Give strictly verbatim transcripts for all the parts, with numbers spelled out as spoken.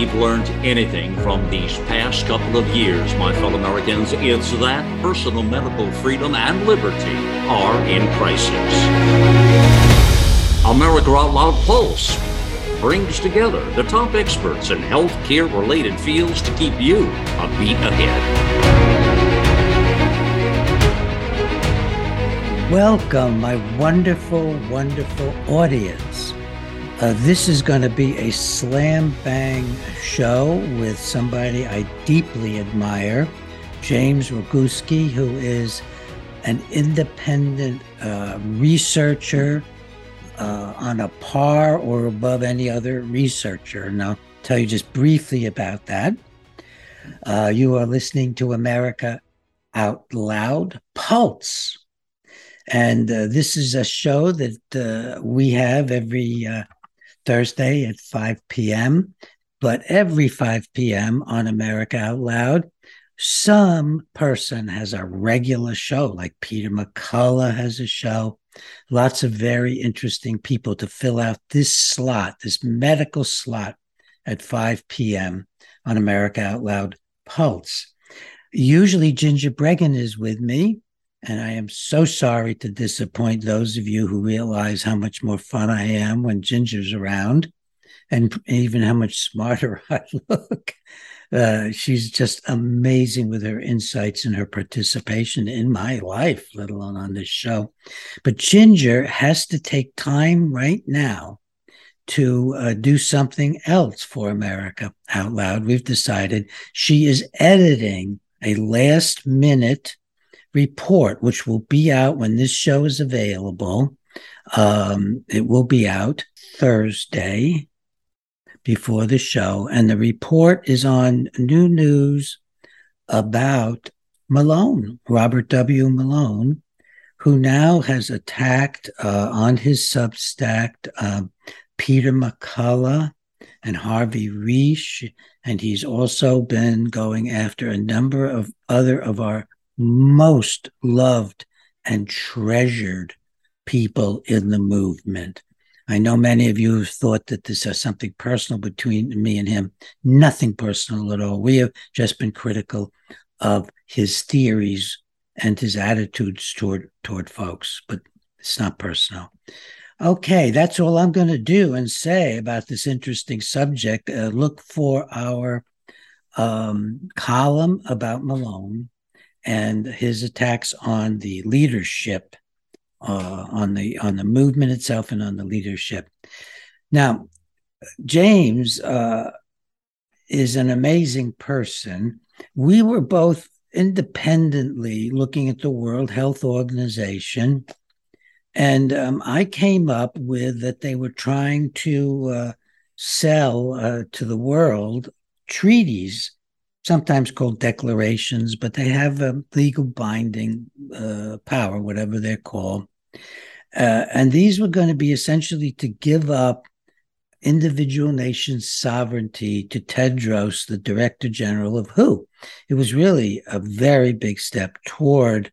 we've learned anything from these past couple of years, my fellow Americans, it's that personal medical freedom and liberty are in crisis. America Out Loud Pulse brings together the top experts in healthcare-related fields to keep you a beat ahead. Welcome, my wonderful, wonderful audience. Uh, this is going to be a slam bang show with somebody I deeply admire, James Roguski, who is an independent uh, researcher uh, on a par or above any other researcher. And I'll tell you just briefly about that. Uh, you are listening to America Out Loud Pulse. And uh, this is a show that uh, we have every uh, Thursday at five p.m., but every five p.m. on America Out Loud, some person has a regular show, like Peter McCullough has a show. Lots of very interesting people to fill out this slot, this medical slot at five p.m. on America Out Loud Pulse. Usually Ginger Bregan is with me, and I am so sorry to disappoint those of you who realize how much more fun I am when Ginger's around, and even how much smarter I look. Uh, she's just amazing with her insights and her participation in my life, let alone on this show. But Ginger has to take time right now to uh, do something else for America Out Loud. We've decided she is editing a last minute report, which will be out when this show is available. Um, it will be out Thursday before the show. And the report is on new news about Malone, Robert W. Malone, who now has attacked uh, on his Substack uh, Peter McCullough and Harvey Risch. And he's also been going after a number of other of our most loved and treasured people in the movement. I know many of you have thought that this is something personal between me and him. Nothing personal at all. We have just been critical of his theories and his attitudes toward toward folks, but it's not personal. Okay, that's all I'm going to do and say about this interesting subject. Uh, look for our um, column about Malone and his attacks on the leadership, uh, on the on the movement itself, and on the leadership. Now, James uh, is an amazing person. We were both independently looking at the World Health Organization, and um, I came up with that they were trying to uh, sell uh, to the world treaties, sometimes called declarations, but they have a legal binding uh, power, whatever they're called. Uh, and these were going to be essentially to give up individual nations' sovereignty to Tedros, the Director General of W H O. It was really a very big step toward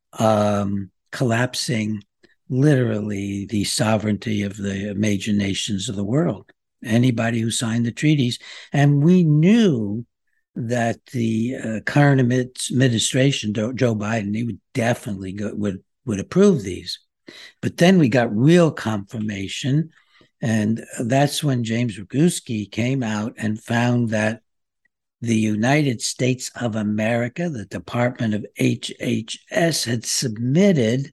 um, collapsing, literally, the sovereignty of the major nations of the world, anybody who signed the treaties. And we knew that the uh, current administration, Joe Biden, he would definitely go, would would approve these. But then we got real confirmation, and that's when James Roguski came out and found that the United States of America, the Department of H H S, had submitted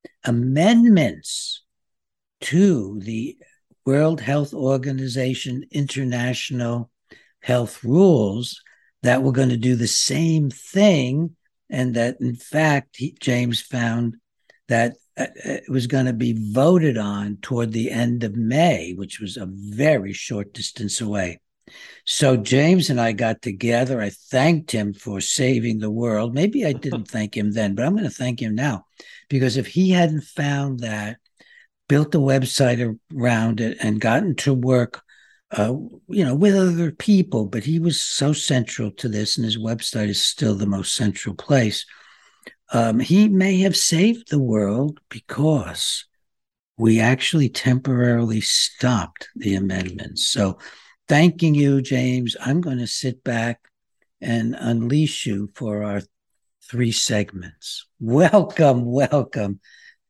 amendments to the World Health Organization International Health Rules that were going to do the same thing, and that, in fact, he, James found that it was going to be voted on toward the end of May, which was a very short distance away. So James and I got together. I thanked him for saving the world. Maybe I didn't thank him then, but I'm going to thank him now, because if he hadn't found that, built a website around it, and gotten to work Uh, you know, with other people, but he was so central to this, and his website is still the most central place. Um, he may have saved the world because we actually temporarily stopped the amendments. So thanking you, James. I'm going to sit back and unleash you for our three segments. Welcome, welcome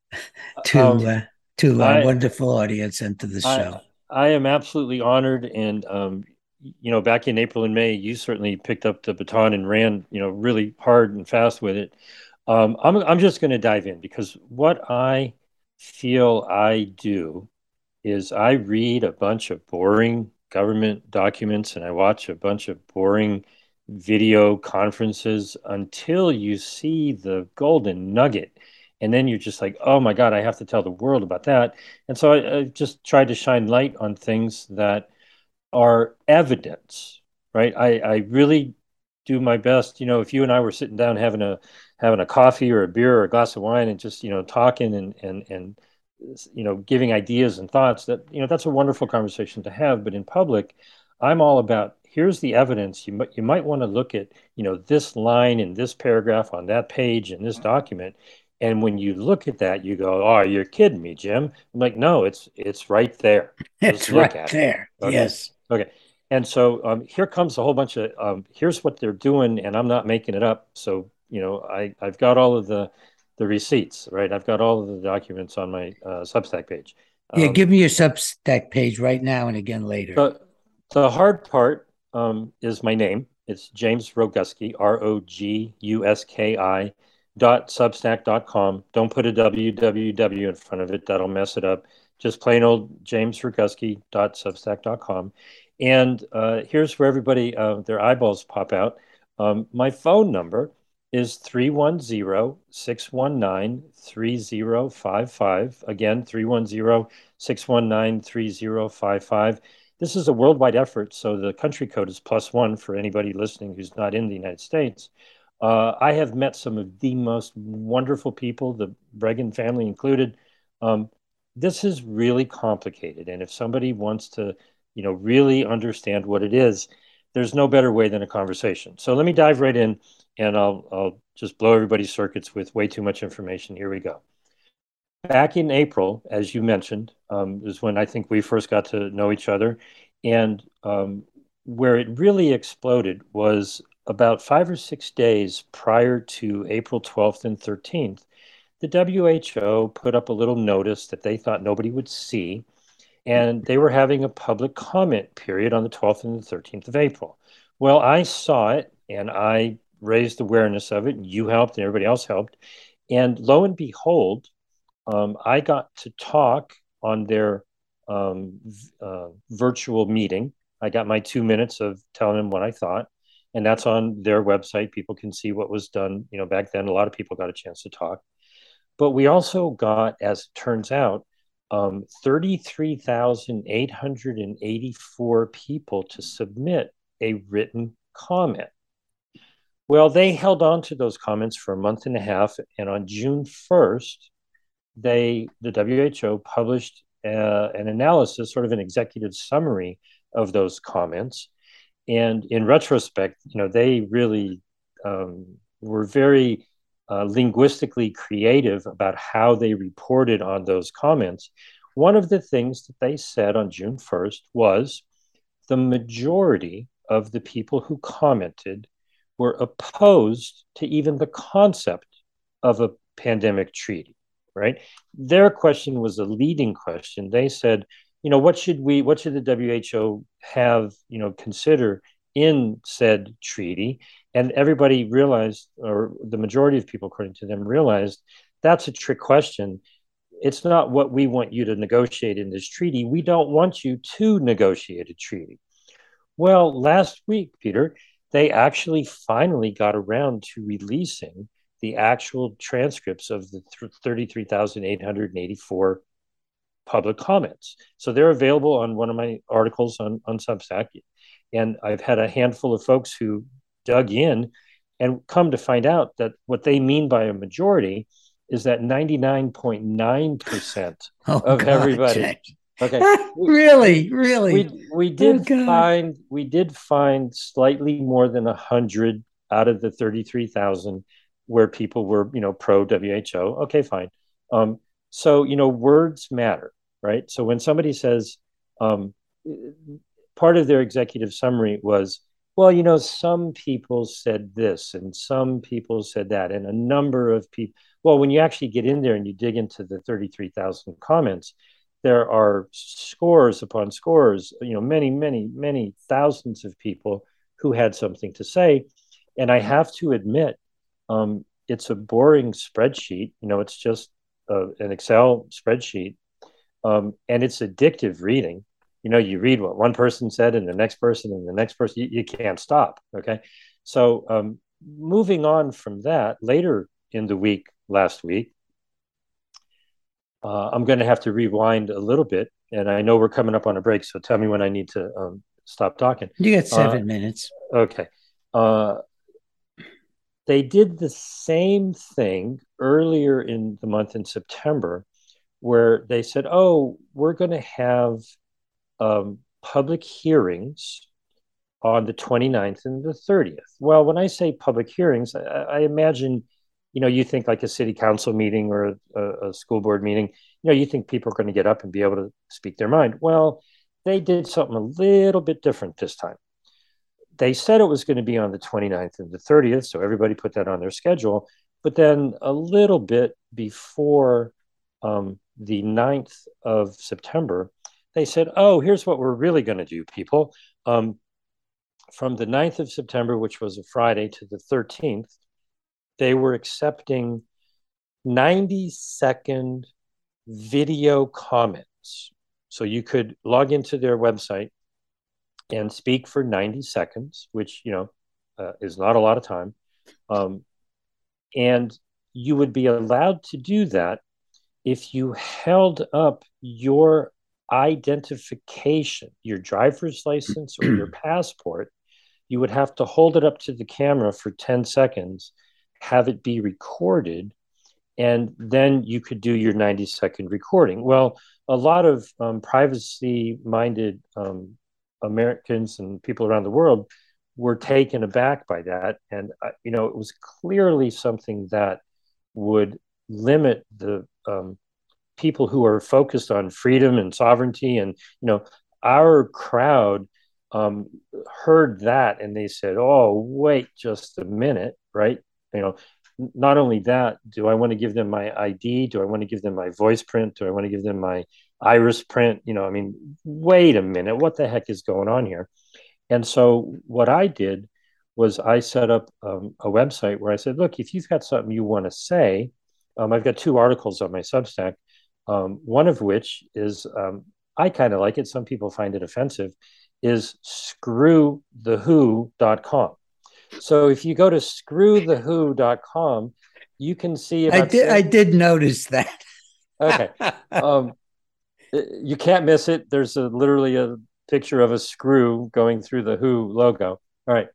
to Um, uh, to our I, wonderful audience and to the I, show. I am absolutely honored, and um, you know, back in April and May, you certainly picked up the baton and ran, you know, really hard and fast with it. Um, I'm, I'm just going to dive in because what I feel I do is I read a bunch of boring government documents and I watch a bunch of boring video conferences until you see the golden nugget. And then you're just like, oh my God, I have to tell the world about that. And so I, I just tried to shine light on things that are evidence, right? I, I really do my best. You know, if you and I were sitting down having a having a coffee or a beer or a glass of wine and just, you know, talking and and and you know, giving ideas and thoughts, that, you know, that's a wonderful conversation to have. But in public, I'm all about, here's the evidence. You might you might want to look at, you know, this line in this paragraph on that page in this document. And when you look at that, you go, oh, you're kidding me, Jim. I'm like, no, it's it's right there. It's Just look right at it. there. Okay. Yes. Okay. And so um, here comes a whole bunch of um, here's what they're doing, and I'm not making it up. So, you know, I I've got all of the the receipts, right? I've got all of the documents on my uh, Substack page. Yeah, Um, give me your Substack page right now and again later. the the hard part um, is my name. It's James Roguski, R O G U S K I dot substack dot com. Don't put a www in front of it. That'll mess it up. Just plain old James Roguski dot substack dot com. And uh, here's where everybody, uh, their eyeballs pop out. Um, my phone number is three one zero, six one nine, three zero five five. Again, three one zero, six one nine, three zero five five. This is a worldwide effort, so the country code is plus one for anybody listening who's not in the United States. Uh, I have met some of the most wonderful people, the Bregan family included. Um, this is really complicated, and if somebody wants to, you know, really understand what it is, there's no better way than a conversation. So let me dive right in, and I'll I'll just blow everybody's circuits with way too much information. Here we go. Back in April, as you mentioned, um, is when I think we first got to know each other. And um, where it really exploded was about five or six days prior to April twelfth and thirteenth. The W H O put up a little notice that they thought nobody would see, and they were having a public comment period on the twelfth and the thirteenth of April. Well, I saw it and I raised awareness of it, and you helped and everybody else helped. And lo and behold, um, I got to talk on their um, uh, virtual meeting. I got my two minutes of telling them what I thought, and that's on their website. People can see what was done. You know, back then, a lot of people got a chance to talk. But we also got, as it turns out, um, thirty-three thousand eight hundred eighty-four people to submit a written comment. Well, they held on to those comments for a month and a half, and on June first, they the W H O published uh, an analysis, sort of an executive summary of those comments. And in retrospect, you know, they really um, were very uh, linguistically creative about how they reported on those comments. One of the things that they said on June first was the majority of the people who commented were opposed to even the concept of a pandemic treaty, right? Their question was a leading question. They said, you know, what should we, what should the W H O have, you know, consider in said treaty? And everybody realized, or the majority of people, according to them, realized that's a trick question. It's not what we want you to negotiate in this treaty. We don't want you to negotiate a treaty. Well, last week, Peter, they actually finally got around to releasing the actual transcripts of the thirty-three thousand eight hundred eighty-four public comments. So they're available on one of my articles on, on Substack. And I've had a handful of folks who dug in and come to find out that what they mean by a majority is that ninety-nine point nine percent oh, of God, everybody. Jack. Okay. really, really. We we did oh, find we did find slightly more than a hundred out of the thirty-three thousand where people were, you know, pro W H O. Okay, fine. Um, so, you know, words matter, right? So when somebody says, um, part of their executive summary was, well, you know, some people said this and some people said that, and a number of people. Well, when you actually get in there and you dig into the thirty-three thousand comments, there are scores upon scores, you know, many, many, many thousands of people who had something to say. And I have to admit, um, it's a boring spreadsheet. You know, it's just uh, an Excel spreadsheet, um, and it's addictive reading. You know, you read what one person said and the next person and the next person, you, you can't stop. Okay. So um, moving on from that, later in the week, last week, uh, I'm going to have to rewind a little bit. And I know we're coming up on a break, so tell me when I need to um, stop talking. You got seven uh, minutes. Okay. Uh, they did the same thing earlier in the month in September, where they said, oh, we're going to have um, public hearings on the twenty-ninth and the thirtieth. Well, when I say public hearings, I, I imagine, you know, you think like a city council meeting or a, a school board meeting, you know, you think people are going to get up and be able to speak their mind. Well, they did something a little bit different this time. They said it was going to be on the twenty-ninth and the thirtieth, so everybody put that on their schedule. But then a little bit before um, the ninth of September, they said, oh, here's what we're really going to do, people. Um, from the ninth of September, which was a Friday, to the thirteenth, they were accepting ninety second video comments. So you could log into their website and speak for ninety seconds, which, you know, uh, is not a lot of time. Um, and you would be allowed to do that if you held up your identification, your driver's license or your passport. You would have to hold it up to the camera for ten seconds, have it be recorded, and then you could do your ninety second recording. Well, a lot of um, privacy minded um, Americans and people around the world were taken aback by that. And, uh, you know, it was clearly something that would limit the um, people who are focused on freedom and sovereignty. And, you know, our crowd um, heard that and they said, oh, wait just a minute, right? You know, not only that, do I want to give them my I D? Do I want to give them my voice print? Do I want to give them my iris print? You know, I mean, wait a minute, what the heck is going on here? And so what I did was I set up um, a website where I said, look, if you've got something you want to say, um, I've got two articles on my Substack, um, one of which is, um, I kind of like it, some people find it offensive, is screw the who dot com. So if you go to screw the who dot com, you can see about I did, I did notice that. Okay. Um, you can't miss it. There's a, literally a picture of a screw going through the Who logo. All right.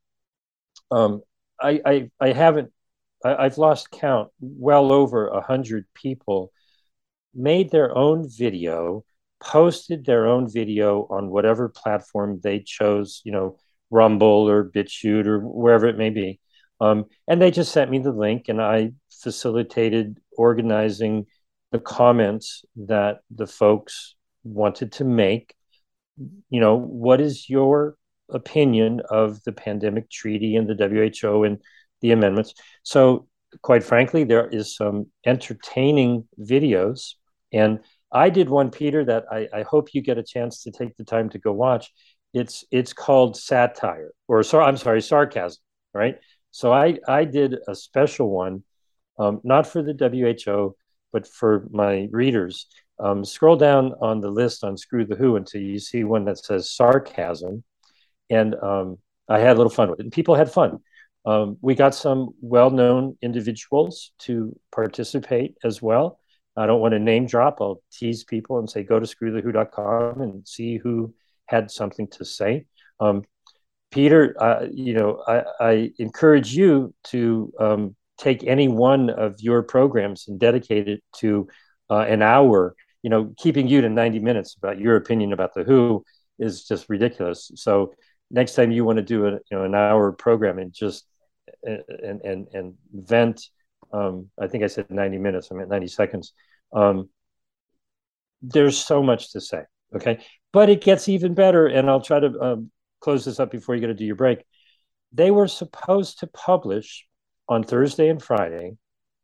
Um, I, I, I haven't, I, I've lost count. Well over a hundred people made their own video, posted their own video on whatever platform they chose, you know, Rumble or BitChute or wherever it may be. Um, and they just sent me the link and I facilitated organizing the comments that the folks wanted to make. You know, what is your opinion of the pandemic treaty and the W H O and the amendments? So quite frankly, there is some entertaining videos. And I did one, Peter, that I, I hope you get a chance to take the time to go watch. It's it's called satire, or so I'm sorry, sarcasm, right? So I I did a special one, um, not for the W H O, but for my readers. Um, scroll down on the list on Screw the Who until you see one that says sarcasm, and um, I had a little fun with it, and people had fun. Um, we got some well-known individuals to participate as well. I don't want to name drop. I'll tease people and say go to screw the who dot com and see who had something to say. Um, Peter, uh, you know, I, I encourage you to um, take any one of your programs and dedicate it to uh, an hour. You know, keeping you to ninety minutes about your opinion about the Who is just ridiculous. So next time you want to do a you know an hour program and just and and and vent, um, I think I said ninety minutes. I meant ninety seconds. Um, there's so much to say. Okay. But it gets even better. And I'll try to um, close this up before you got to do your break. They were supposed to publish on Thursday and Friday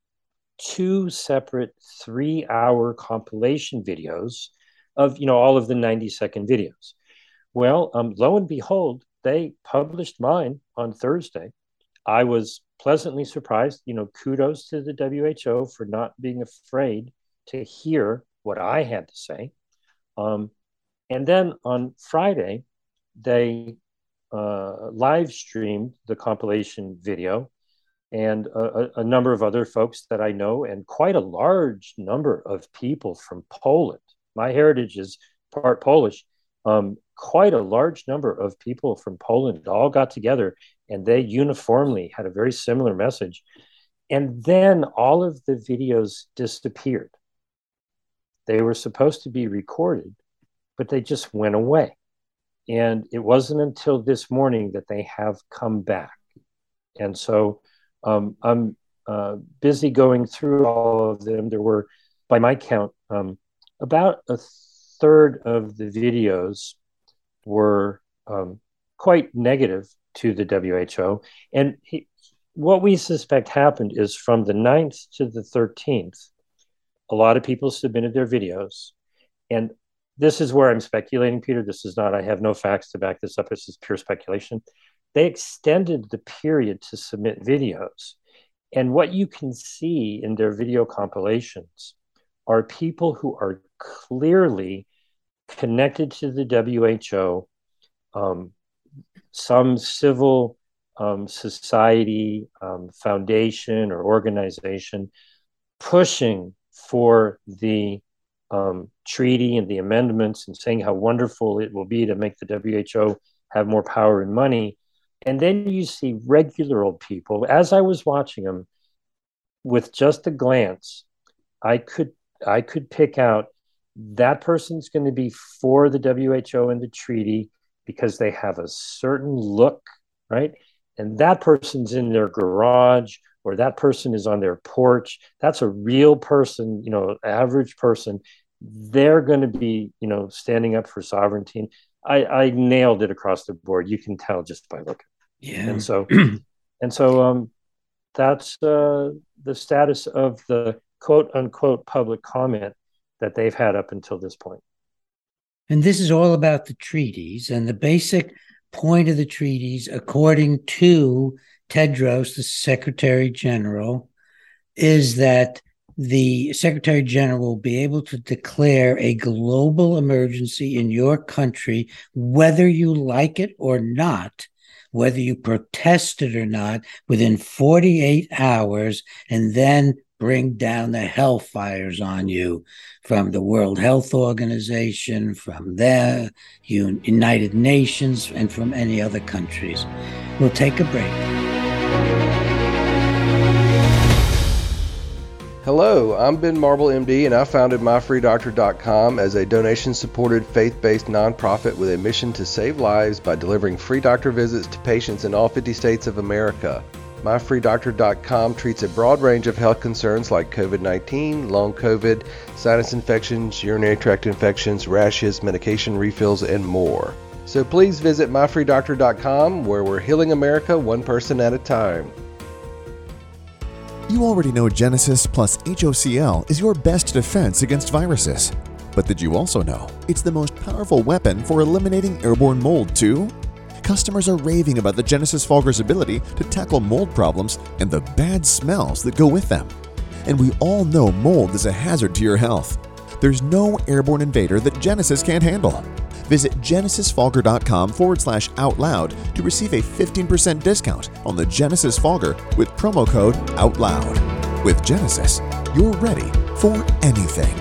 two separate three-hour compilation videos of, you know, all of the ninety-second videos. Well, um, lo and behold, they published mine on Thursday. I was pleasantly surprised. You know, kudos to the W H O for not being afraid to hear what I had to say. Um, and then on Friday, they uh, live streamed the compilation video, and a, a number of other folks that I know, and quite a large number of people from Poland. My heritage is part Polish. Um, quite a large number of people from Poland all got together, and they uniformly had a very similar message. And then all of the videos disappeared. They were supposed to be recorded, but they just went away. And it wasn't until this morning that they have come back. And so um, I'm uh, busy going through all of them. There were, by my count, um, about a third of the videos were um, quite negative to the W H O. And he, what we suspect happened is from the ninth to the thirteenth, a lot of people submitted their videos. And this is where I'm speculating, Peter. This is not, I have no facts to back this up. This is pure speculation. They extended the period to submit videos. And what you can see in their video compilations are people who are clearly connected to the W H O, um, some civil um, society, um, foundation or organization pushing for the um, treaty and the amendments and saying how wonderful it will be to make the W H O have more power and money. And then you see regular old people. As I was watching them, with just a glance, I could I could pick out that person's going to be for the W H O and the treaty because they have a certain look, right? And that person's in their garage, or that person is on their porch. That's a real person, you know, average person. They're going to be, you know, standing up for sovereignty. I, I nailed it across the board. You can tell just by looking. Yeah. And so, and so, um, that's uh, the status of the quote unquote public comment that they've had up until this point. And this is all about the treaties, and the basic point of the treaties, according to Tedros, the Secretary General, is that the Secretary General will be able to declare a global emergency in your country, whether you like it or not, whether you protest it or not, within forty-eight hours, and then bring down the hellfires on you from the World Health Organization, from the United Nations, and from any other countries. We'll take a break. Hello, I'm Ben Marble, M D, and I founded my free doctor dot com as a donation-supported, faith-based nonprofit with a mission to save lives by delivering free doctor visits to patients in all fifty states of America. my free doctor dot com treats a broad range of health concerns like COVID nineteen, long COVID, sinus infections, urinary tract infections, rashes, medication refills, and more. So please visit my free doctor dot com, where we're healing America one person at a time. You already know Genesis plus H O C L is your best defense against viruses. But did you also know it's the most powerful weapon for eliminating airborne mold too? Customers are raving about the Genesis Fogger's ability to tackle mold problems and the bad smells that go with them. And we all know mold is a hazard to your health. There's no airborne invader that Genesis can't handle. Visit genesis fogger dot com forward slash out loud to receive a fifteen percent discount on the Genesis Fogger with promo code OUTLOUD. With Genesis, you're ready for anything.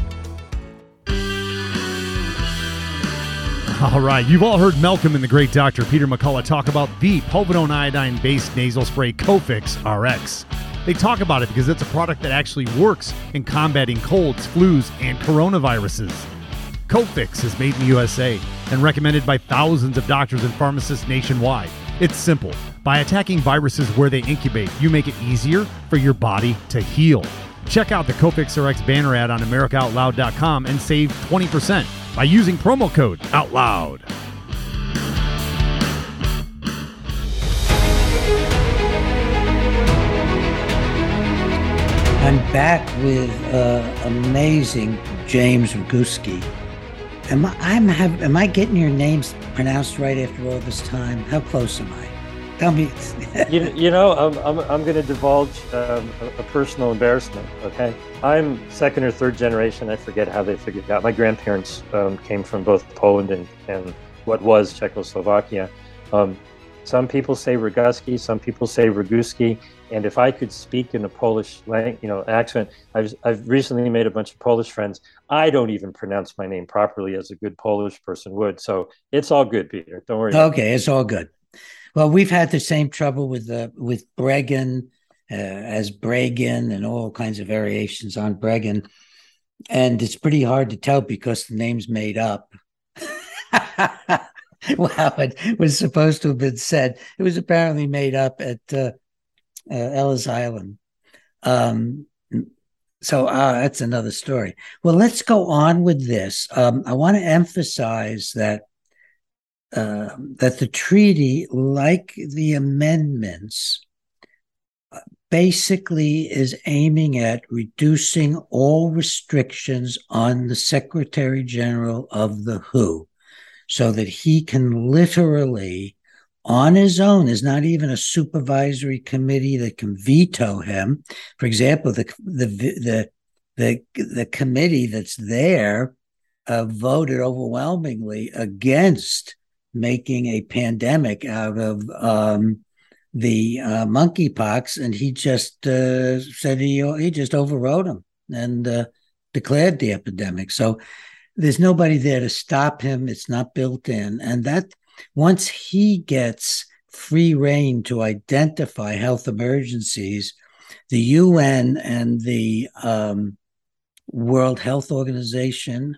All right, you've all heard Malcolm and the great Doctor Peter McCullough talk about the povidone iodine-based nasal spray Cofix R X. They talk about it because it's a product that actually works in combating colds, flus, and coronaviruses. Cofix is made in the U S A and recommended by thousands of doctors and pharmacists nationwide. It's simple. By attacking viruses where they incubate, you make it easier for your body to heal. Check out the Cofix R X banner ad on America Out Loud dot com and save twenty percent. by using promo code OUTLOUD. I'm back with uh, amazing James Roguski. Am I, I'm have, am I getting your names pronounced right after all this time? How close am I? Tell me. you, you know, I'm, I'm, I'm going to divulge um, a, a personal embarrassment, okay? I'm second or third generation. I forget how they figured it out. My grandparents um, came from both Poland and, and what was Czechoslovakia. Um, some people say Roguski, some people say Roguski. And if I could speak in a Polish, you know, accent, I've I've recently made a bunch of Polish friends. I don't even pronounce my name properly as a good Polish person would. So it's all good, Peter. Don't worry. Okay, it's all good. Well, we've had the same trouble with uh, with Bregan, uh, as Bregan, and all kinds of variations on Bregan, and it's pretty hard to tell because the name's made up. Wow, it was supposed to have been said. It was apparently made up at. Uh, Uh, Ellis Island. Um, so uh, that's another story. Well, let's go on with this. Um, I want to emphasize that uh, that the treaty, like the amendments, basically is aiming at reducing all restrictions on the Secretary General of the W H O so that he can literally on his own. There's not even a supervisory committee that can veto him. For example, the the the the, the committee that's there uh, voted overwhelmingly against making a pandemic out of um, the uh, monkeypox, and he just uh, said he he just overrode them and uh, declared the epidemic. So there's nobody there to stop him. It's not built in, and that. Once he gets free rein to identify health emergencies, the U N and the um, World Health Organization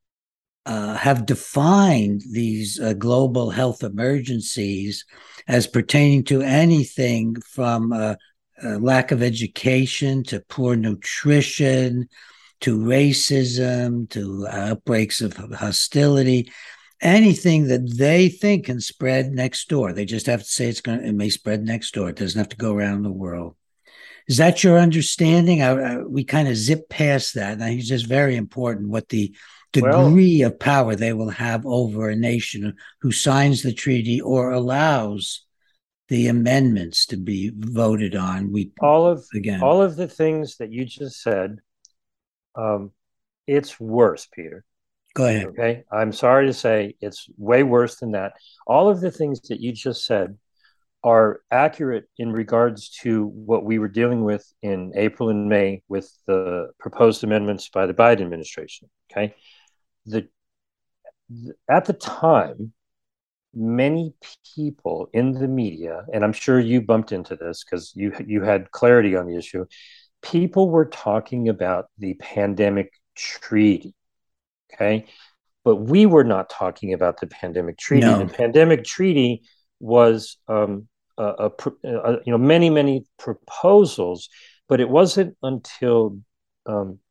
uh, have defined these uh, global health emergencies as pertaining to anything from uh, uh, lack of education to poor nutrition to racism to outbreaks of hostility. Anything that they think can spread next door. They just have to say it's going to, it may spread next door. It doesn't have to go around the world. Is that your understanding? I, I, we kind of zip past that. And I think it's just very important what the degree well, of power they will have over a nation who signs the treaty or allows the amendments to be voted on. We all of again all of the things that you just said. Um, it's worse, Peter. Go ahead. Okay. I'm sorry to say it's way worse than that. All of the things that you just said are accurate in regards to what we were dealing with in April and May with the proposed amendments by the Biden administration. Okay. The, the at the time, many people in the media, and I'm sure you bumped into this because you you had clarity on the issue, people were talking about the pandemic treaty. Okay, but we were not talking about the pandemic treaty. No. The pandemic treaty was, um, a, a, a, you know, many, many proposals, but it wasn't until um,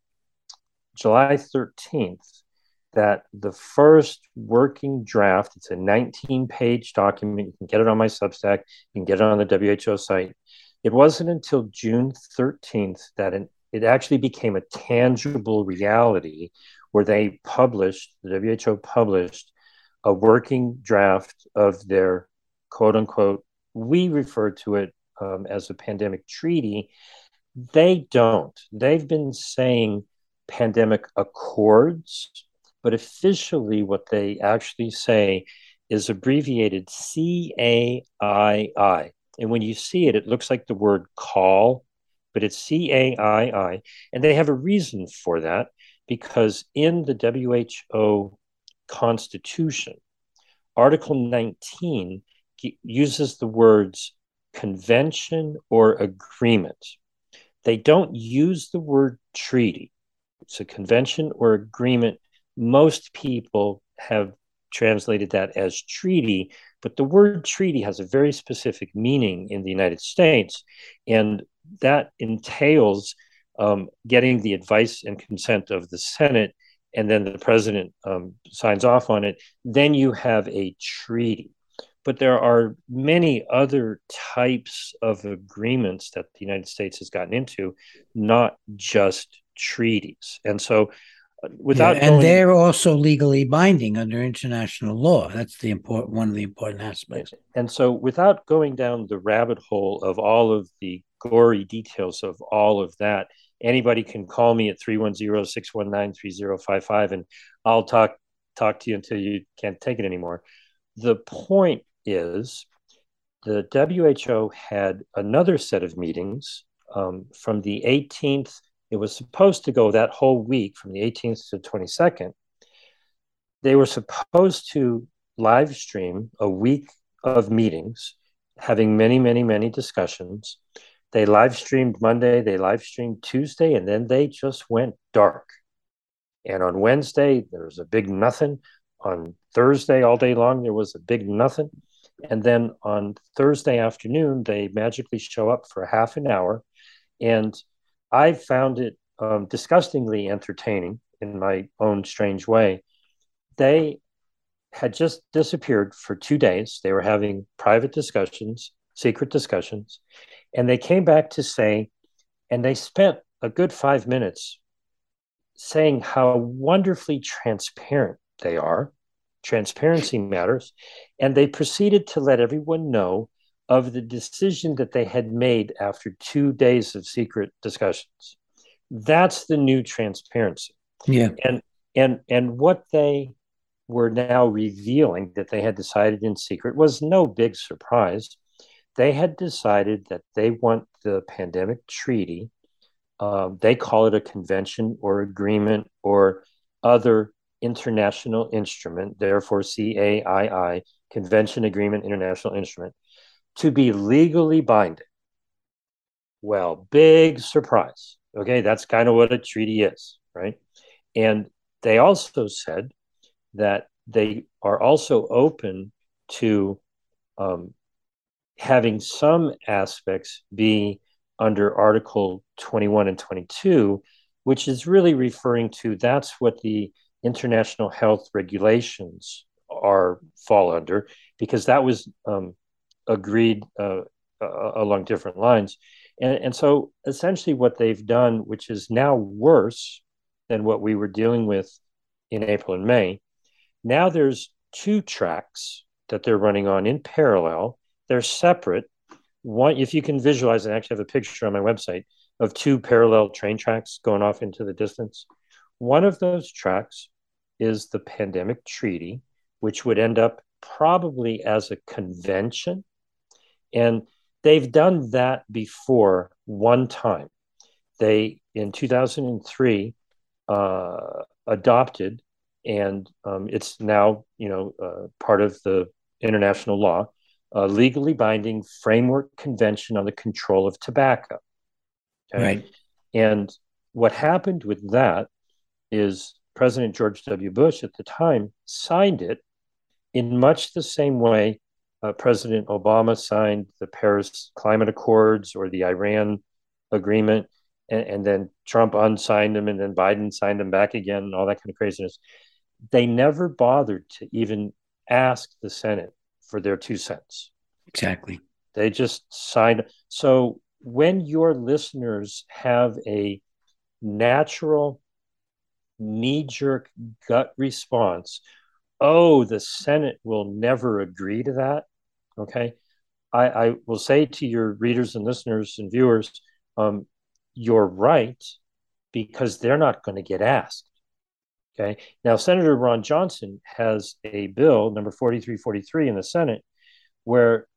July thirteenth that the first working draft, it's a nineteen-page document. You can get it on my Substack. You can get it on the W H O site. It wasn't until June thirteenth that it, it actually became a tangible reality where they published, the W H O published a working draft of their quote unquote, we refer to it um, as a pandemic treaty. They don't. They've been saying pandemic accords, but officially what they actually say is abbreviated C A I I. And when you see it, it looks like the word call, but it's C A I I. And they have a reason for that, because in the W H O Constitution, Article nineteen uses the words convention or agreement. They don't use the word treaty. It's a convention or agreement. Most people have translated that as treaty, but the word treaty has a very specific meaning in the United States, and that entails um, getting the advice and consent of the Senate and then the president um, signs off on it, then you have a treaty. But there are many other types of agreements that the United States has gotten into, not just treaties. And so without yeah, and going, they're also legally binding under international law. That's the important one of the important aspects. And so without going down the rabbit hole of all of the gory details of all of that, anybody can call me at three one zero, six one nine, three zero five five, and I'll talk talk to you until you can't take it anymore. The point is, the W H O had another set of meetings um, from the eighteenth. It was supposed to go that whole week from the eighteenth to the twenty-second. They were supposed to live stream a week of meetings, having many, many, many discussions. They live streamed Monday, they live streamed Tuesday, and then they just went dark. And on Wednesday, there was a big nothing. On Thursday, all day long, there was a big nothing. And then on Thursday afternoon, they magically show up for half an hour. And I found it um, disgustingly entertaining in my own strange way. They had just disappeared for two days. They were having private discussions, secret discussions, and they came back to say, and they spent a good five minutes saying how wonderfully transparent they are. Transparency matters. And they proceeded to let everyone know of the decision that they had made after two days of secret discussions. That's the new transparency. Yeah. And and and what they were now revealing that they had decided in secret was no big surprise. They had decided that they want the pandemic treaty. Um, they call it a convention or agreement or other international instrument, therefore C A I I, Convention, Agreement, International Instrument, to be legally binding. Well, big surprise. Okay, that's kind of what a treaty is, right? And they also said that they are also open to um, having some aspects be under Article twenty-one and twenty-two, which is really referring to, that's what the international health regulations are fall under, because that was um, agreed uh, uh, along different lines. And, and so essentially what they've done, which is now worse than what we were dealing with in April and May, now there's two tracks that they're running on in parallel. They're separate. One, if you can visualize, I actually have a picture on my website of two parallel train tracks going off into the distance. One of those tracks is the pandemic treaty, which would end up probably as a convention. And they've done that before one time. They, in two thousand three, uh, adopted, and um, it's now, you know, uh, part of the international law, a legally binding framework convention on the control of tobacco. Okay? Right. And what happened with that is President George W. Bush at the time signed it in much the same way uh, President Obama signed the Paris Climate Accords or the Iran agreement, and, and then Trump unsigned them, and then Biden signed them back again, and all that kind of craziness. They never bothered to even ask the Senate for their two cents. Exactly. They just signed. So when your listeners have a natural knee-jerk gut response, oh, the Senate will never agree to that, okay, I, I will say to your readers and listeners and viewers, um, you're right, because they're not going to get asked. Okay. Now, Senator Ron Johnson has a bill, number forty-three forty-three in the Senate, where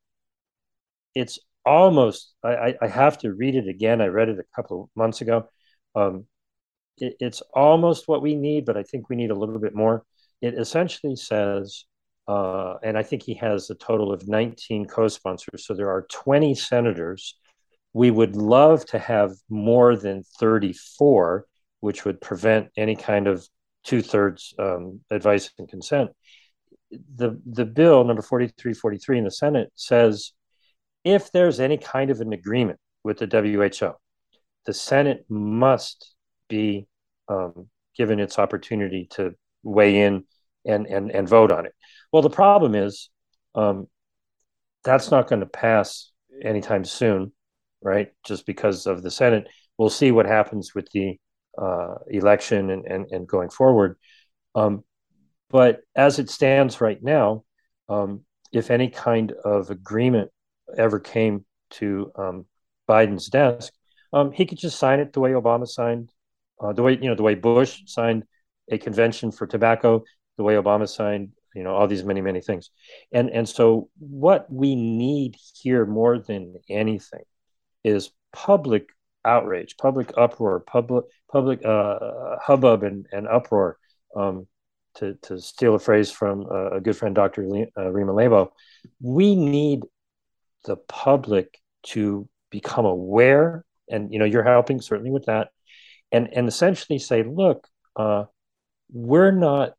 it's almost, I, I have to read it again. I read it a couple of months ago. Um, it, it's almost what we need, but I think we need a little bit more. It essentially says, uh, and I think he has a total of nineteen co-sponsors, so there are twenty senators. We would love to have more than thirty-four, which would prevent any kind of two-thirds um, advice and consent. The, the bill, number forty-three forty-three in the Senate, says if there's any kind of an agreement with the W H O, the Senate must be um, given its opportunity to weigh in and and and vote on it. Well, the problem is um, that's not going to pass anytime soon, right? Just because of the Senate. We'll see what happens with the uh, election and, and and going forward. Um, but as it stands right now, um, if any kind of agreement ever came to um, Biden's desk, um, he could just sign it the way Obama signed, uh, the way you know the way Bush signed a convention for tobacco, the way Obama signed, you know, all these many many things, and and so what we need here more than anything is public outrage, public uproar, public public uh, hubbub and, and uproar. Um, to to steal a phrase from a, a good friend, Doctor Le- uh, Rima Lebo, we need the public to become aware, and you know you're helping certainly with that, and and essentially say, look, uh, we're not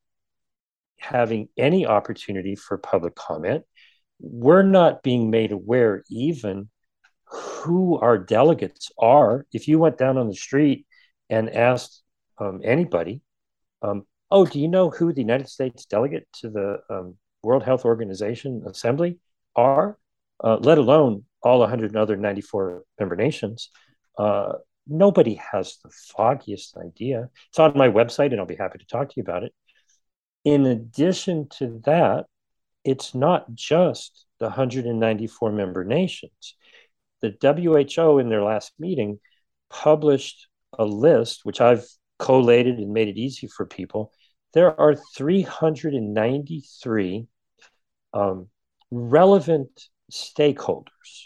having any opportunity for public comment. We're not being made aware even who our delegates are. If you went down on the street and asked um, anybody, um, oh, do you know who the United States delegate to the um, World Health Organization Assembly are, uh, let alone all one hundred other ninety-four member nations? Uh, nobody has the foggiest idea. It's on my website, and I'll be happy to talk to you about it. In addition to that, it's not just the one hundred ninety-four member nations. The W H O in their last meeting published a list, which I've collated and made it easy for people. There are three hundred ninety-three um, relevant stakeholders.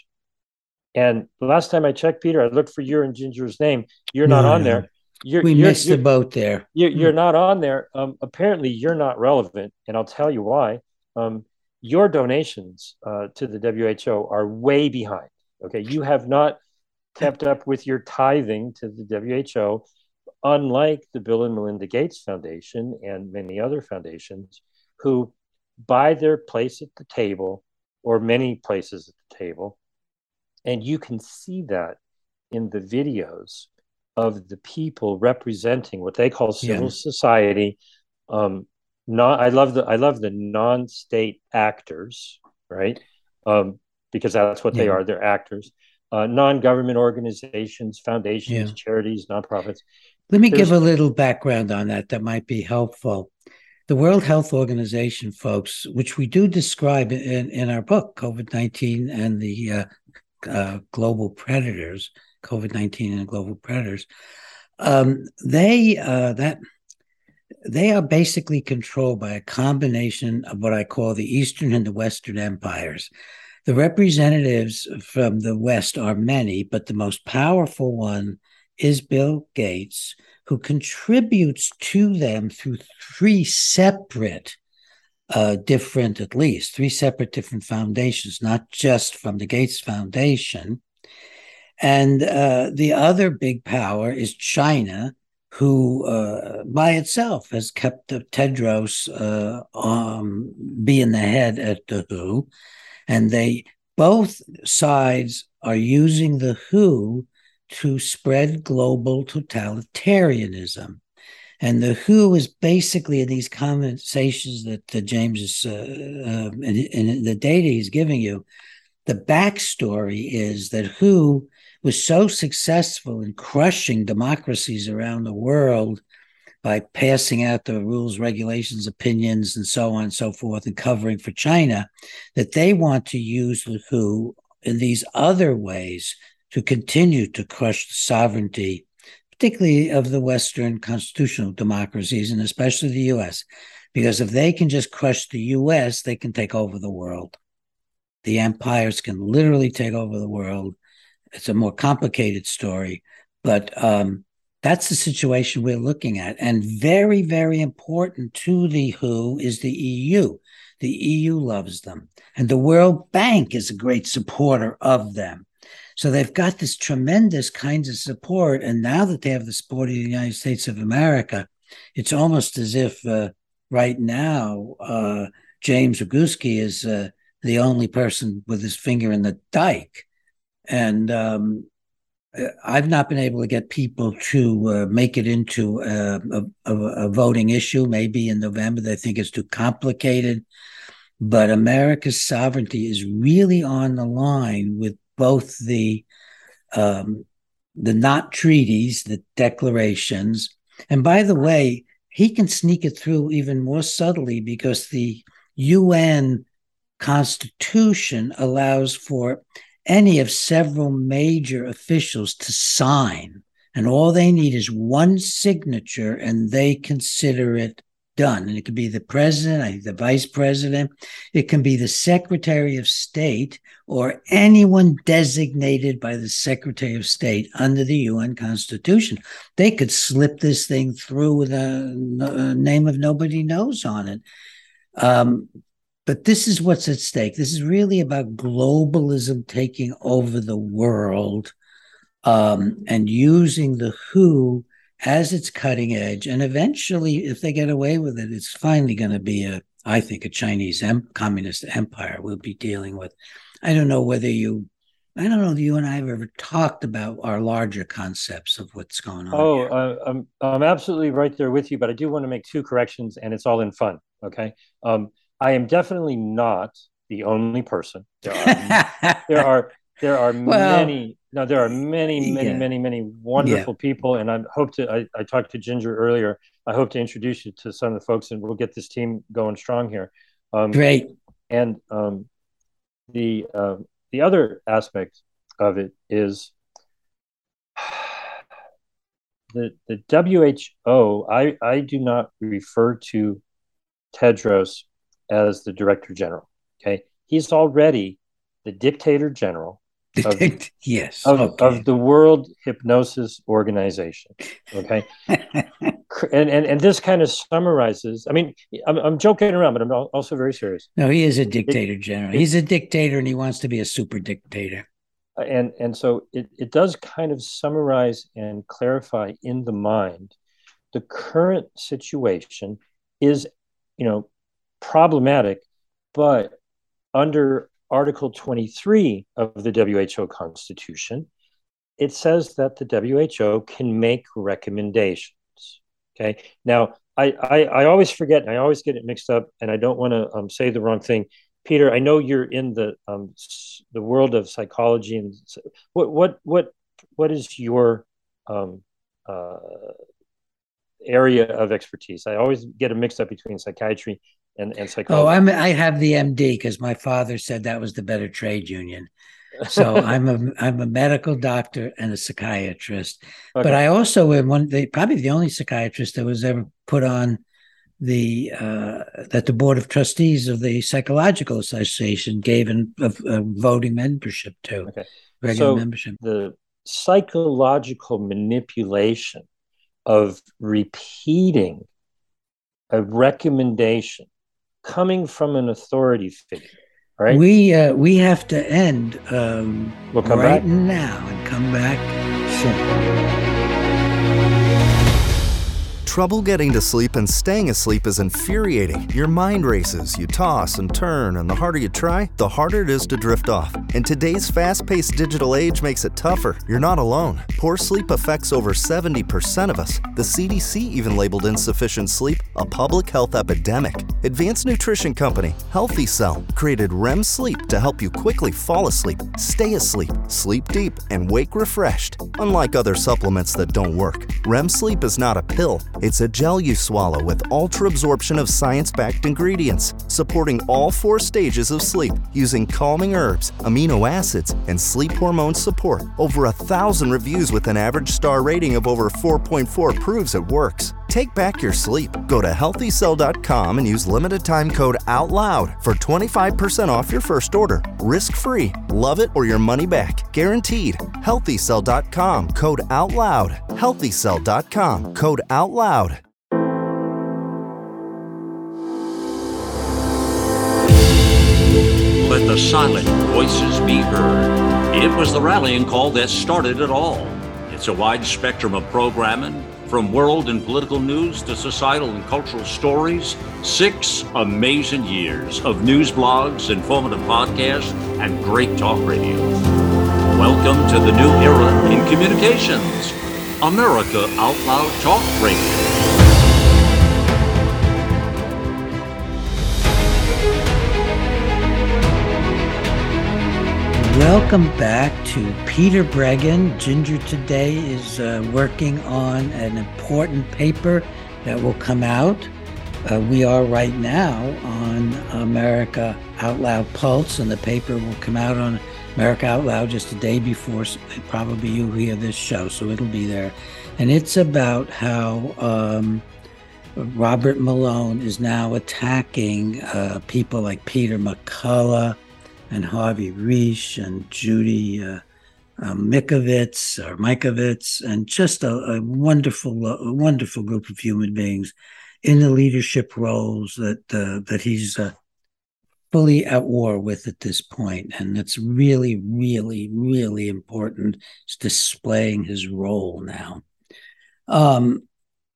And the last time I checked, Peter, I looked for your and Ginger's name. You're no, not on no. there. You're, we you're, missed you're, the boat there. You're, you're not on there. Um, apparently, you're not relevant, and I'll tell you why. Um, your donations uh, to the W H O are way behind. Okay, you have not kept up with your tithing to the W H O, unlike the Bill and Melinda Gates Foundation and many other foundations who buy their place at the table, or many places at the table. And you can see that in the videos of the people representing what they call civil yeah. society. Um, not, I love the I love the non-state actors, right? Um, because that's what yeah. they are. They're actors. Uh, non-government organizations, foundations, yeah. charities, nonprofits. Let me There's... give a little background on that that might be helpful. The World Health Organization, folks, which we do describe in, in our book, COVID nineteen and the uh, uh, Global Predators, COVID nineteen and Global Predators, um, they uh, that they are basically controlled by a combination of what I call the Eastern and the Western empires. The representatives from the West are many, but the most powerful one is Bill Gates, who contributes to them through three separate, uh, different, at least, three separate different foundations, not just from the Gates Foundation. And uh, the other big power is China, who uh, by itself has kept Tedros uh, um, being the head at the W H O. And they, both sides are using the W H O to spread global totalitarianism. And the W H O is basically, in these conversations that uh, James is, uh, uh, in, in the data he's giving you, the backstory is that W H O was so successful in crushing democracies around the world by passing out the rules, regulations, opinions, and so on and so forth, and covering for China, that they want to use the W H O in these other ways to continue to crush the sovereignty, particularly of the Western constitutional democracies, and especially the U S. Because if they can just crush the U S, they can take over the world. The empires can literally take over the world. It's a more complicated story, but um, that's the situation we're looking at. And very, very important to the W H O is the E U. The E U loves them. And the World Bank is a great supporter of them. So they've got this tremendous kinds of support. And now that they have the support of the United States of America, it's almost as if uh, right now uh, James Roguski is uh, the only person with his finger in the dike. And um, I've not been able to get people to uh, make it into a, a, a voting issue. Maybe in November, they think it's too complicated. But America's sovereignty is really on the line with both the um, the not treaties, the declarations. And by the way, he can sneak it through even more subtly because the U N Constitution allows for any of several major officials to sign. And all they need is one signature and they consider it done. And it could be the president, I think the vice president, it can be the Secretary of State or anyone designated by the Secretary of State under the U N Constitution. They could slip this thing through with a, a name of nobody knows on it. Um, but this is what's at stake. This is really about globalism taking over the world um, and using the W H O as its cutting edge. And eventually, if they get away with it, it's finally going to be a, I think, a Chinese em- communist empire we'll be dealing with. I don't know whether you, I don't know if you and I have ever talked about our larger concepts of what's going on. Oh, here. Uh, I'm, I'm absolutely right there with you, but I do want to make two corrections, and it's all in fun, okay? Um, I am definitely not the only person. There are, there are, there are well, many... No, there are many, many, yeah. many, many wonderful yeah. people, and I hope to. I, I talked to Ginger earlier. I hope to introduce you to some of the folks, and we'll get this team going strong here. Um, Great. And um, the uh, the other aspect of it is the the W H O. I I do not refer to Tedros as the Director General. Okay, he's already the Dictator General. Of, yes, of, okay. of the World Hypnosis Organization, okay, and and and this kind of summarizes. I mean, I'm I'm joking around, but I'm also very serious. No, he is a dictator it, general. It, He's a dictator, and he wants to be a super dictator. And and so it it does kind of summarize and clarify in the mind the current situation is, you know, problematic, but under Article twenty-three of the W H O Constitution, it says that the W H O can make recommendations. Okay. Now, I I, I always forget, and I always get it mixed up, and I don't want to um, say the wrong thing. Peter, I know you're in the um, the world of psychology, and what what what what is your um, uh, area of expertise? I always get it mixed up between psychiatry And, and psychology. Oh, I'm, I have the M D because my father said that was the better trade union. So I'm a I'm a medical doctor and a psychiatrist. Okay. But I also am one the probably the only psychiatrist that was ever put on the uh, that the board of trustees of the Psychological Association gave in a, a voting membership to. Okay. Regular so membership. The psychological manipulation of repeating a recommendation coming from an authority figure, right? We uh, we have to end um, we'll come right back now and come back soon. Trouble getting to sleep and staying asleep is infuriating. Your mind races, you toss and turn, and the harder you try, the harder it is to drift off. And today's fast-paced digital age makes it tougher. You're not alone. Poor sleep affects over seventy percent of us. The C D C even labeled insufficient sleep a public health epidemic. Advanced nutrition company Healthy Cell created R E M sleep to help you quickly fall asleep, stay asleep, sleep deep, and wake refreshed. Unlike other supplements that don't work, R E M sleep is not a pill. It's a gel you swallow with ultra-absorption of science-backed ingredients, supporting all four stages of sleep using calming herbs, amino acids, and sleep hormone support. Over a thousand reviews with an average star rating of over four point four proves it works. Take back your sleep. Go to healthy cell dot com and use limited time code OUTLOUD for twenty-five percent off your first order. Risk-free. Love it or your money back. Guaranteed. healthy cell dot com code OUTLOUD. healthy cell dot com code OUTLOUD. Let the silent voices be heard. It was the rallying call that started it all. It's a wide spectrum of programming, from world and political news to societal and cultural stories. Six amazing years of news blogs, informative podcasts, and great talk radio. Welcome to the new era in communications, America Out Loud Talk Radio. Welcome back to Peter Breggin. Ginger today is uh, working on an important paper that will come out. Uh, we are right now on America Out Loud Pulse, and the paper will come out on America Out Loud just a day before probably you hear this show, so it'll be there. And it's about how um, Robert Malone is now attacking uh, people like Peter McCullough and Harvey Reich and Judy uh, uh, Mikovits or Mikovits, and just a, a wonderful, a wonderful group of human beings in the leadership roles that uh, that he's uh, fully at war with at this point. And it's really, really, really important. It's displaying his role now. Um,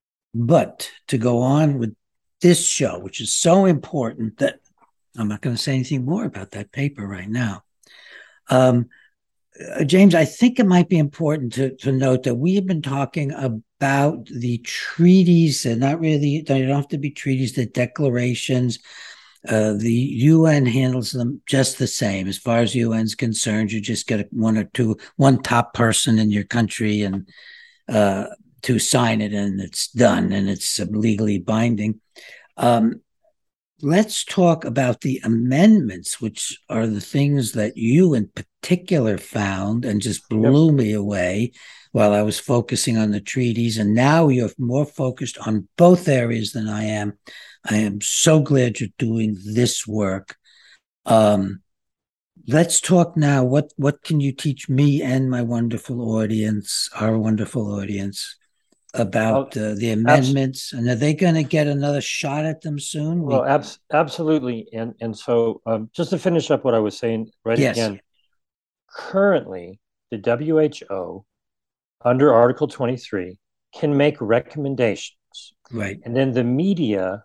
but to go on with this show, which is so important that I'm not going to say anything more about that paper right now. Um, uh, James, I think it might be important to, to note that we have been talking about the treaties, and not really, they don't have to be treaties, the declarations. Uh, the U N handles them just the same. As far as U N's concerned, you just get one or two, one top person in your country and uh, to sign it, and it's done, and it's legally binding. Um, Let's talk about the amendments, which are the things that you in particular found and just blew yep. me away while I was focusing on the treaties. And now you're more focused on both areas than I am. I am so glad you're doing this work. Um, let's talk now. What, what can you teach me and my wonderful audience, our wonderful audience, about uh, the amendments, and are they going to get another shot at them soon? Well, abs- absolutely. And and so um, just to finish up what I was saying right yes. again, currently the W H O under Article twenty-three can make recommendations. Right. And then the media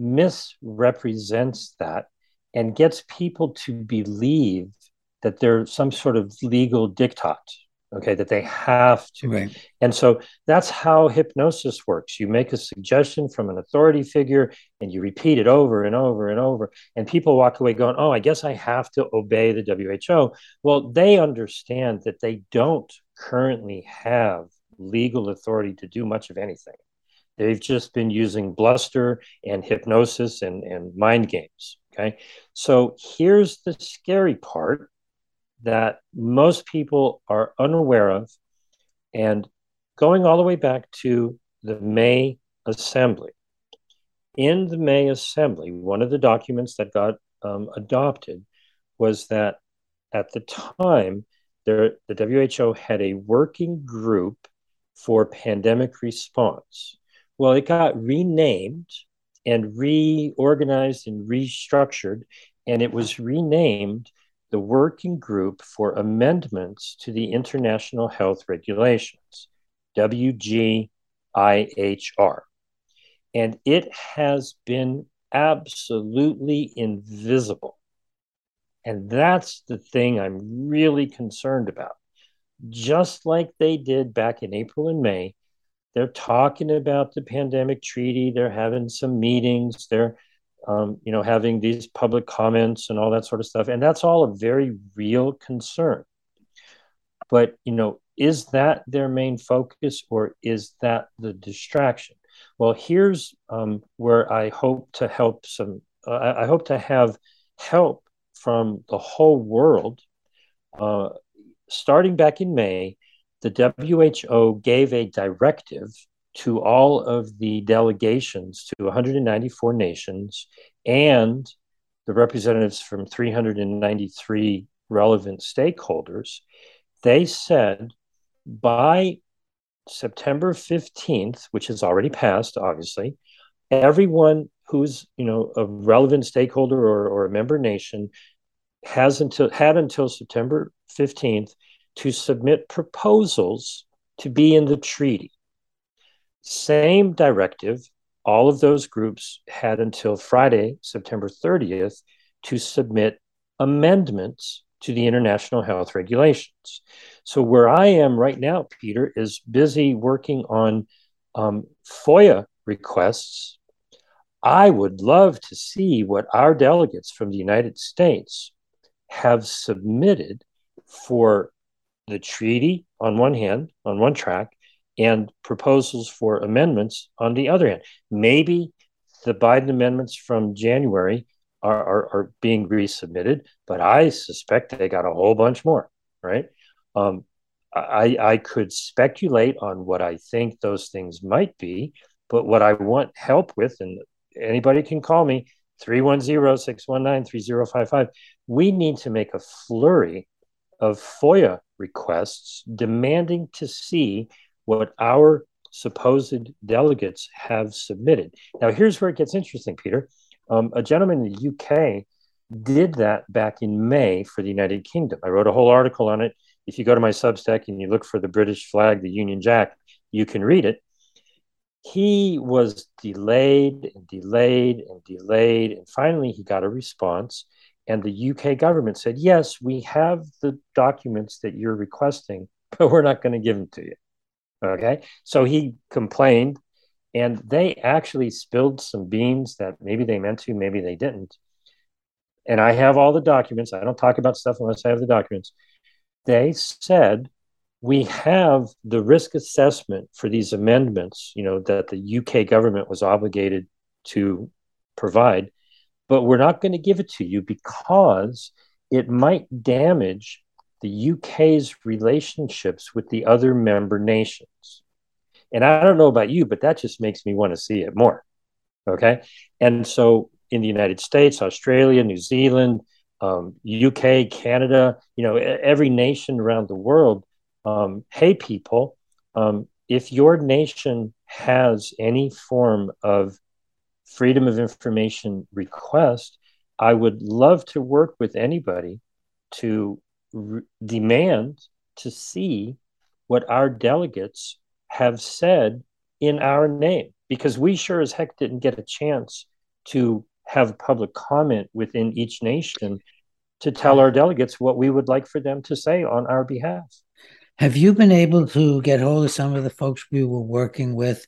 misrepresents that and gets people to believe that there's some sort of legal diktat. Okay, that they have to. Right. And so that's how hypnosis works. You make a suggestion from an authority figure and you repeat it over and over and over. And people walk away going, oh, I guess I have to obey the W H O. Well, they understand that they don't currently have legal authority to do much of anything. They've just been using bluster and hypnosis and, and mind games. Okay, so here's the scary part that most people are unaware of. And going all the way back to the May Assembly. In the May Assembly, one of the documents that got um, adopted was that at the time, there, the W H O had a working group for pandemic response. Well, it got renamed and reorganized and restructured, and it was renamed the Working Group for Amendments to the International Health Regulations, W G I H R. And it has been absolutely invisible. And that's the thing I'm really concerned about. Just like they did back in April and May, they're talking about the pandemic treaty, they're having some meetings, they're Um, you know, having these public comments and all that sort of stuff. And that's all a very real concern. But, you know, is that their main focus, or is that the distraction? Well, here's um, where I hope to help some, uh, I hope to have help from the whole world. Uh, starting back in May, the W H O gave a directive to all of the delegations to one hundred ninety-four nations and the representatives from three hundred ninety-three relevant stakeholders. They said by September fifteenth, which has already passed, obviously, everyone who's, you know, a relevant stakeholder or, or a member nation has until had until September fifteenth to submit proposals to be in the treaty. Same directive, all of those groups had until Friday, September thirtieth, to submit amendments to the international health regulations. So where I am right now, Peter, is busy working on um, FOIA requests. I would love to see what our delegates from the United States have submitted for the treaty on one hand, on one track, and proposals for amendments on the other hand. Maybe the Biden amendments from January are, are, are being resubmitted, but I suspect they got a whole bunch more, right? Um, I, I could speculate on what I think those things might be, but what I want help with, and anybody can call me, three one zero, six one nine, three zero five five. We need to make a flurry of FOIA requests demanding to see what our supposed delegates have submitted. Now, here's where it gets interesting, Peter. Um, a gentleman in the U K did that back in May for the United Kingdom. I wrote a whole article on it. If you go to my Substack and you look for the British flag, the Union Jack, you can read it. He was delayed and delayed and delayed, and finally he got a response. And the U K government said, yes, we have the documents that you're requesting, but we're not going to give them to you. Okay. So he complained, and they actually spilled some beans that maybe they meant to, maybe they didn't. And I have all the documents. I don't talk about stuff unless I have the documents. They said, we have the risk assessment for these amendments, you know, that the U K government was obligated to provide, but we're not going to give it to you because it might damage the U K's relationships with the other member nations. And I don't know about you, but that just makes me want to see it more. Okay. And so in the United States, Australia, New Zealand, um, U K, Canada, you know, every nation around the world, um, hey, people, um, if your nation has any form of freedom of information request, I would love to work with anybody to re- demand to see what our delegates have said in our name, because we sure as heck didn't get a chance to have public comment within each nation to tell our delegates what we would like for them to say on our behalf. Have you been able to get hold of some of the folks we were working with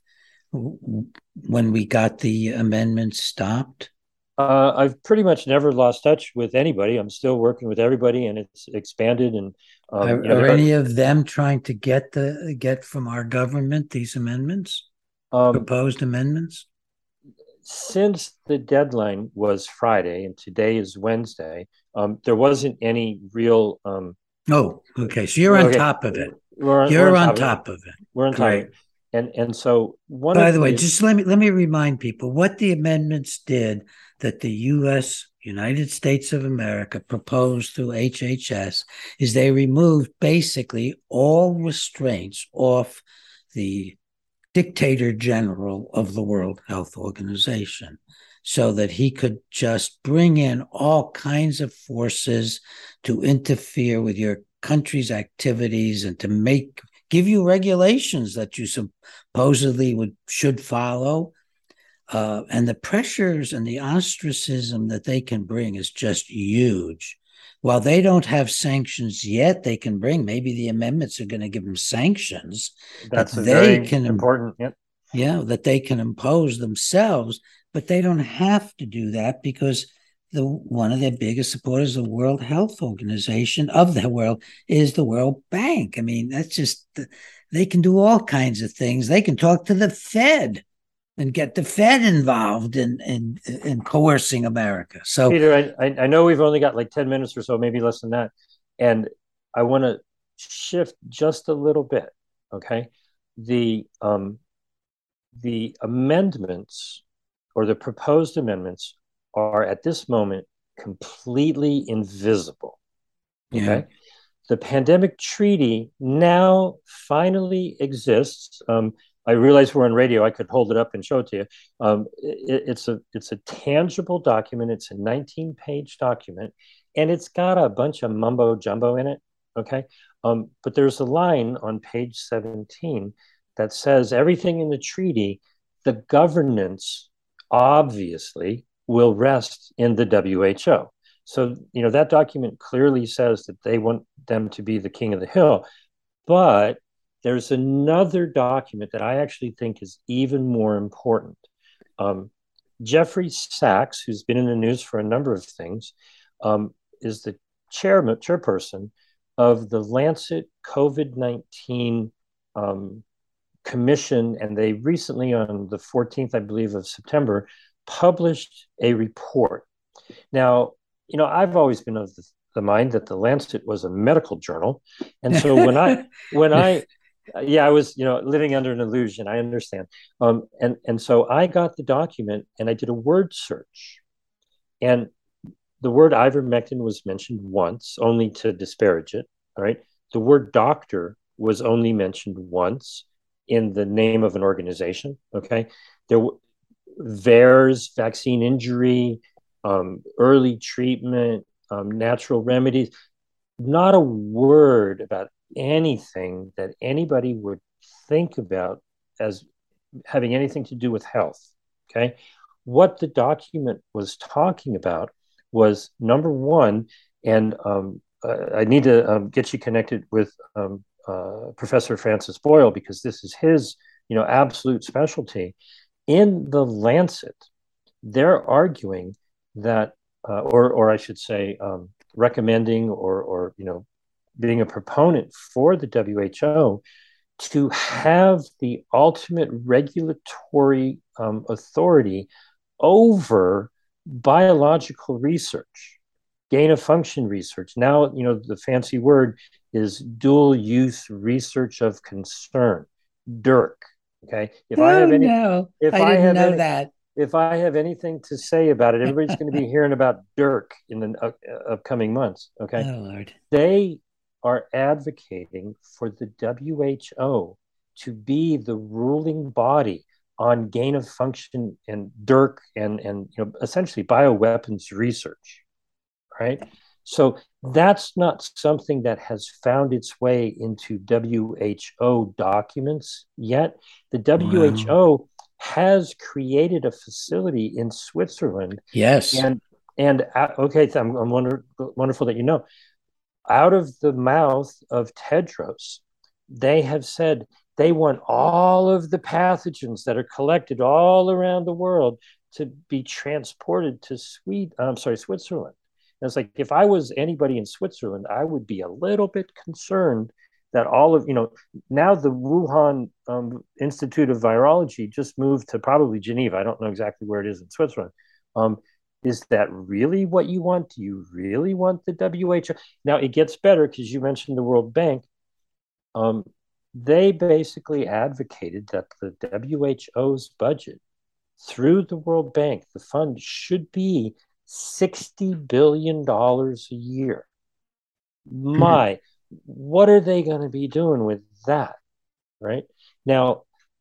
when we got the amendments stopped? Uh, I've pretty much never lost touch with anybody. I'm still working with everybody, and it's expanded. And um, are, you know, are any of them trying to get the get from our government these amendments, um, proposed amendments? Since the deadline was Friday and today is Wednesday, um, there wasn't any real. Um, oh, okay. So you're on okay. top of it. We're, you're we're on, on top, top of, of it. it. We're on top Great. of it. And and so one. By of the way, the, just let me let me remind people what the amendments did that the U S United States of America proposed through H H S is they removed basically all restraints off the dictator general of the World Health Organization, so that he could just bring in all kinds of forces to interfere with your country's activities and to make give you regulations that you supposedly would should follow. Uh, and the pressures and the ostracism that they can bring is just huge. While they don't have sanctions yet, they can bring, maybe the amendments are going to give them sanctions. That's that a they very can, important, yep. Yeah, that they can impose themselves, but they don't have to do that because the one of their biggest supporters of the World Health Organization of the world is the World Bank. I mean, that's just, they can do all kinds of things. They can talk to the Fed and get the Fed involved in in, in coercing America. So, Peter, I, I know we've only got like ten minutes or so, maybe less than that. And I want to shift just a little bit, okay? The um, the amendments or the proposed amendments are at this moment completely invisible, okay? Yeah. The pandemic treaty now finally exists. Um, I realize we're on radio. I could hold it up and show it to you. Um, it, it's a it's a tangible document. It's a nineteen-page document, and it's got a bunch of mumbo jumbo in it. Okay, um, but there's a line on page seventeen that says everything in the treaty, the governance obviously will rest in the W H O. So, you know, that document clearly says that they want them to be the king of the hill. But there's another document that I actually think is even more important. Um, Jeffrey Sachs, who's been in the news for a number of things, um, is the chairman, chairperson of the Lancet COVID nineteen um, Commission. And they recently, on the fourteenth, I believe, of September, published a report. Now, you know, I've always been of the, the mind that the Lancet was a medical journal. And so when I, when I, yeah, I was, you know, living under an illusion. I understand. Um, and, and so I got the document and I did a word search. And the word ivermectin was mentioned once, only to disparage it. All right. The word doctor was only mentioned once in the name of an organization. Okay. There were V A E R S, vaccine injury, um, early treatment, um, natural remedies, not a word about anything that anybody would think about as having anything to do with health. Okay. What the document was talking about was, number one, and um, uh, I need to um, get you connected with um, uh, Professor Francis Boyle, because this is his, you know, absolute specialty. In the Lancet, they're arguing that, uh, or, or I should say, um, recommending or, or, you know, being a proponent for the W H O to have the ultimate regulatory um, authority over biological research, gain of function research. Now, you know, the fancy word is dual use research of concern, D U R C. Okay. If oh, I have any, no, if I I, didn't have know any, that. if I have anything to say about it, everybody's going to be hearing about D U R C in the uh, upcoming months. Okay. Oh, Lord. They are advocating for the W H O to be the ruling body on gain of function and D U R C and, and you know, essentially bioweapons research, right? So that's not something that has found its way into W H O documents yet. The W H O wow. has created a facility in Switzerland. Yes. And, and uh, okay, I'm, I'm wonder, wonderful that you know. Out of the mouth of Tedros, they have said they want all of the pathogens that are collected all around the world to be transported to Sweden, I'm sorry, Switzerland. And it's like, if I was anybody in Switzerland, I would be a little bit concerned that all of, you know, now the Wuhan um, Institute of Virology just moved to probably Geneva. I don't know exactly where it is in Switzerland. Um, Is that really what you want? Do you really want the W H O? Now, it gets better because you mentioned the World Bank. Um, they basically advocated that the W H O's budget through the World Bank, the fund, should be sixty billion dollars a year. My, what are they going to be doing with that? Right? Now,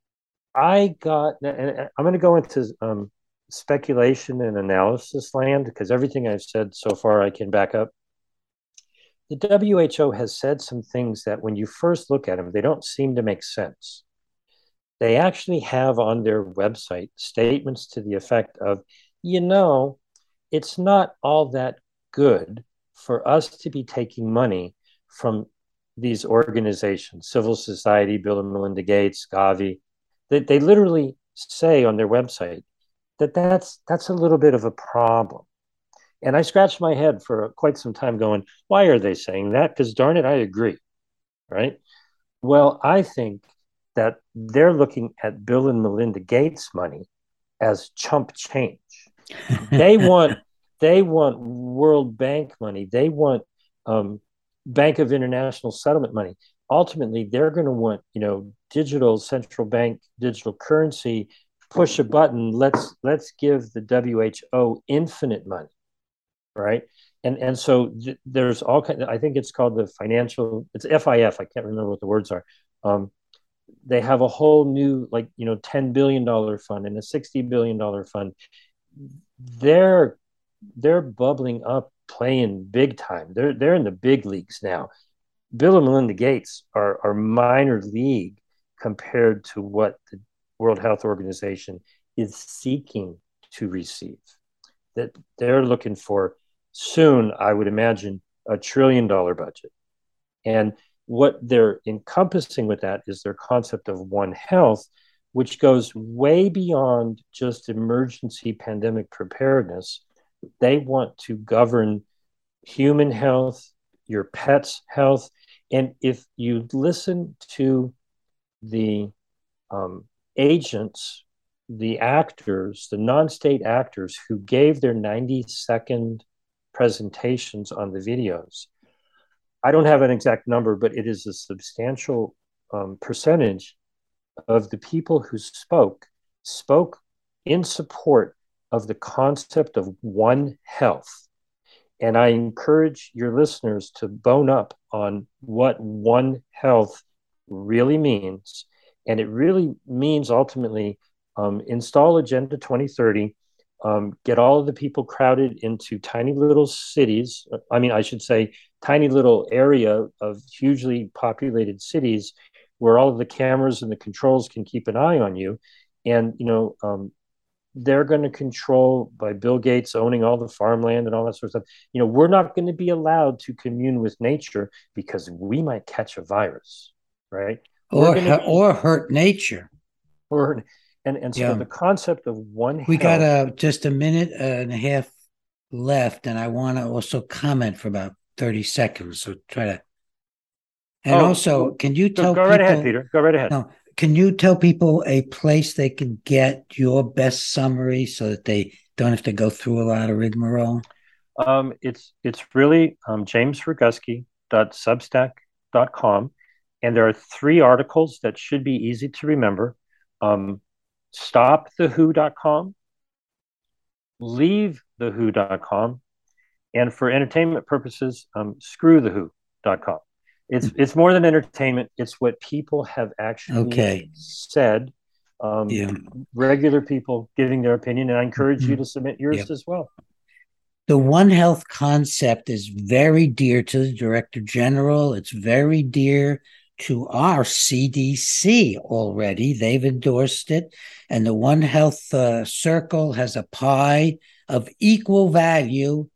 I got, and I'm going to go into um, speculation and analysis land, because everything I've said so far I can back up. The W H O has said some things that when you first look at them, they don't seem to make sense. They actually have on their website statements to the effect of, you know, it's not all that good for us to be taking money from these organizations, civil society, Bill and Melinda Gates, Gavi. They, they literally say on their website that that's, that's a little bit of a problem. And I scratched my head for quite some time going, why are they saying that? Because darn it, I agree, right? Well, I think that they're looking at Bill and Melinda Gates money as chump change. They want they want World Bank money. They want um, Bank of International Settlement money. Ultimately, they're going to want, you know, digital central bank, digital currency. Push a button. Let's let's give the W H O infinite money, right? And and so th- there's all kind. Of, I think it's called the financial. It's F I F. I can't remember what the words are. Um, they have a whole new, like, you know, ten billion dollars fund and a sixty billion dollars fund. They're they're bubbling up, playing big time. They're they're in the big leagues now. Bill and Melinda Gates are are minor league compared to what the World Health Organization is seeking to receive. That they're looking for soon, I would imagine, a trillion dollar budget. And what they're encompassing with that is their concept of One Health, which goes way beyond just emergency pandemic preparedness. They want to govern human health, your pet's health. And if you listen to the um, agents, the actors, the non-state actors who gave their ninety second presentations on the videos, I don't have an exact number, but it is a substantial um, percentage of the people who spoke, spoke in support of the concept of One Health. And I encourage your listeners to bone up on what One Health really means. And it really means ultimately um, install Agenda twenty thirty, um, get all of the people crowded into tiny little cities. I mean, I should say tiny little area of hugely populated cities where all of the cameras and the controls can keep an eye on you. And, you know, um, they're going to control by Bill Gates owning all the farmland and all that sort of stuff. You know, we're not going to be allowed to commune with nature because we might catch a virus, right? Or, be, or hurt nature. Or, and, and so yeah. the concept of One We Health, got a, just a minute and a half left, and I want to also comment for about thirty seconds. So try to, and oh, also, can you tell go, go people, right ahead, Peter, go right ahead. No, can you tell people a place they can get your best summary so that they don't have to go through a lot of rigmarole? Um, it's it's really um, james roguski dot substack dot com, and there are three articles that should be easy to remember. Um, stop the who dot com, leave the who dot com, and for entertainment purposes, um, screw the who dot com. It's it's more than entertainment. It's what people have actually okay. said. Um, yeah. Regular people giving their opinion, and I encourage mm-hmm. you to submit yours yep. as well. The One Health concept is very dear to the Director General. It's very dear to our C D C already. They've endorsed it. And the One Health uh, Circle has a pie of equal value: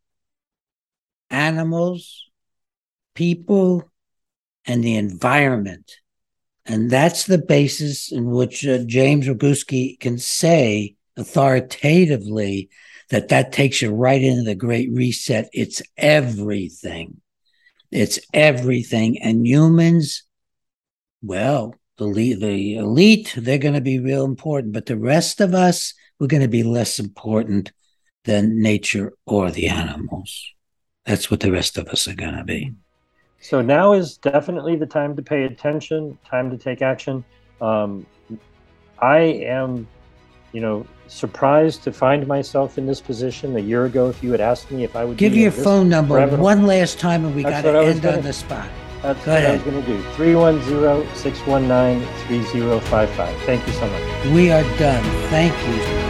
animals, people, and the environment. And that's the basis in which uh, James Roguski can say authoritatively that that takes you right into the Great Reset. It's everything. It's everything. And humans, well, the elite, the elite, they're going to be real important. But the rest of us, we're going to be less important than nature or the animals. That's what the rest of us are going to be. So now is definitely the time to pay attention, time to take action. Um, I am, you know, surprised to find myself in this position. A year ago, if you had asked me if I would give be your phone number forever, one last time, and we got to end gonna, on the spot. That's Go what ahead. I was going to do. three one zero, six one nine, three zero five five. Thank you so much. We are done. Thank you.